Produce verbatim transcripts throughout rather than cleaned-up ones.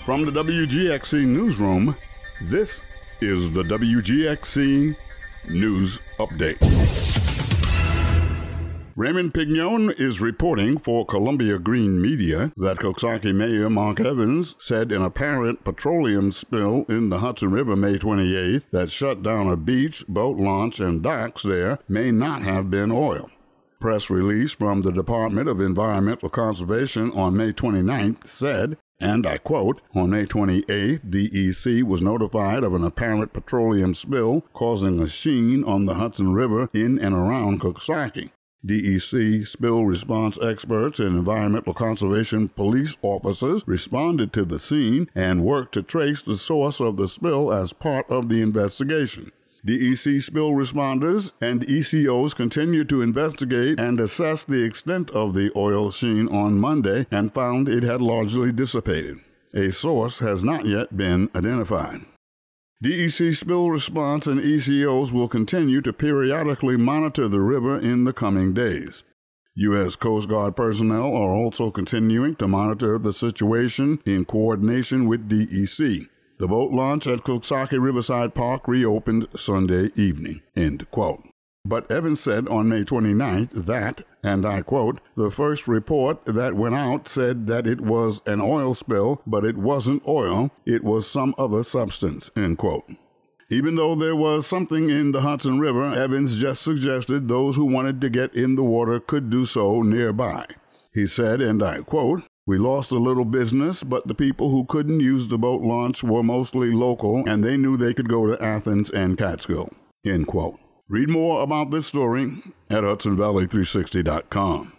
From the W G X C Newsroom, this is the W G X C News Update. Raymond Pignon is reporting for Columbia Green Media that Coxsackie Mayor Mark Evans said an apparent petroleum spill in the Hudson River May twenty-eighth that shut down a beach, boat launch, and docks there may not have been oil. Press release from the Department of Environmental Conservation on May twenty-ninth said, and I quote, on May twenty-eighth, D E C was notified of an apparent petroleum spill causing a sheen on the Hudson River in and around Coxsackie. D E C spill response experts and environmental conservation police officers responded to the scene and worked to trace the source of the spill as part of the investigation. D E C spill responders and E C Os continue to investigate and assess the extent of the oil sheen on Monday and found it had largely dissipated. A source has not yet been identified. D E C spill response and E C Os will continue to periodically monitor the river in the coming days. U S Coast Guard personnel are also continuing to monitor the situation in coordination with D E C. The boat launch at Coxsackie Riverside Park reopened Sunday evening, end quote. But Evans said on May twenty-ninth that, and I quote, the first report that went out said that it was an oil spill, but it wasn't oil, it was some other substance, end quote. Even though there was something in the Hudson River, Evans just suggested those who wanted to get in the water could do so nearby. He said, and I quote, we lost a little business, but the people who couldn't use the boat launch were mostly local, and they knew they could go to Athens and Catskill, end quote. Read more about this story at Hudson Valley three sixty dot com.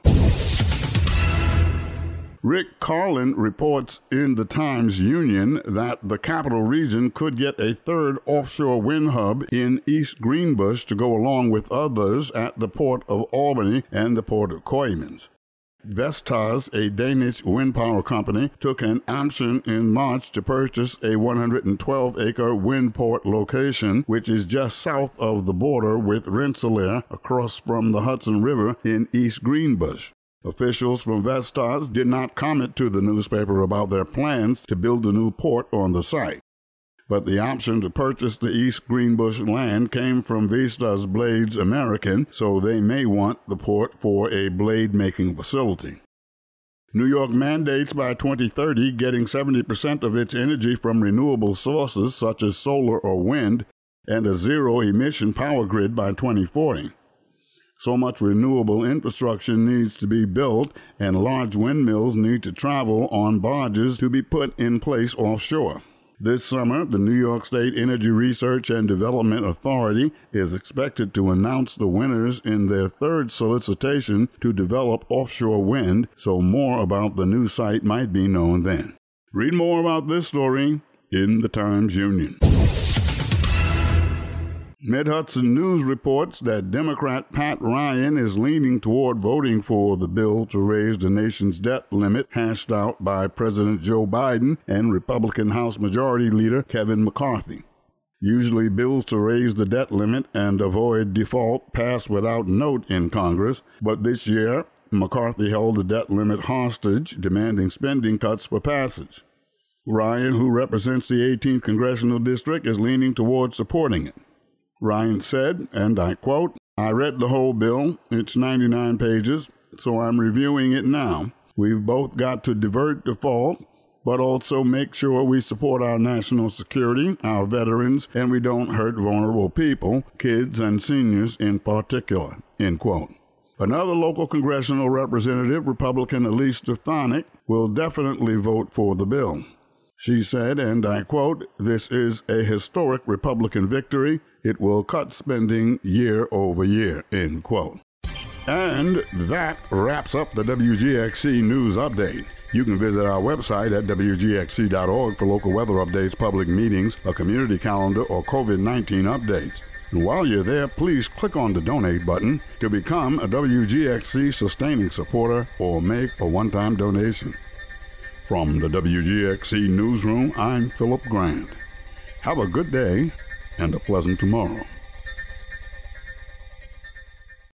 Rick Carlin reports in the Times-Union that the Capital Region could get a third offshore wind hub in East Greenbush to go along with others at the Port of Albany and the Port of Coymans. Vestas, a Danish wind power company, took an option in March to purchase a one hundred twelve acre wind port location, which is just south of the border with Rensselaer across from the Hudson River in East Greenbush. Officials from Vestas did not comment to the newspaper about their plans to build a new port on the site. But the option to purchase the East Greenbush land came from Vestas Blades American, so they may want the port for a blade-making facility. New York mandates by twenty thirty getting seventy percent of its energy from renewable sources such as solar or wind, and a zero-emission power grid by twenty forty. So much renewable infrastructure needs to be built, and large windmills need to travel on barges to be put in place offshore. This summer, the New York State Energy Research and Development Authority is expected to announce the winners in their third solicitation to develop offshore wind, so more about the new site might be known then. Read more about this story in the Times-Union. Mid-Hudson News reports that Democrat Pat Ryan is leaning toward voting for the bill to raise the nation's debt limit hashed out by President Joe Biden and Republican House Majority Leader Kevin McCarthy. Usually bills to raise the debt limit and avoid default pass without note in Congress, but this year McCarthy held the debt limit hostage, demanding spending cuts for passage. Ryan, who represents the eighteenth Congressional District, is leaning toward supporting it. Ryan said, and I quote, I read the whole bill. It's ninety-nine pages, so I'm reviewing it now. We've both got to divert default, but also make sure we support our national security, our veterans, and we don't hurt vulnerable people, kids and seniors in particular, end quote. Another local congressional representative, Republican Elise Stefanik, will definitely vote for the bill. She said, and I quote, this is a historic Republican victory. It will cut spending year over year, end quote. And that wraps up the W G X C News Update. You can visit our website at W G X C dot org for local weather updates, public meetings, a community calendar, or COVID nineteen updates. And while you're there, please click on the donate button to become a W G X C sustaining supporter or make a one-time donation. From the W G X C Newsroom, I'm Philip Grant. Have a good day and a pleasant tomorrow.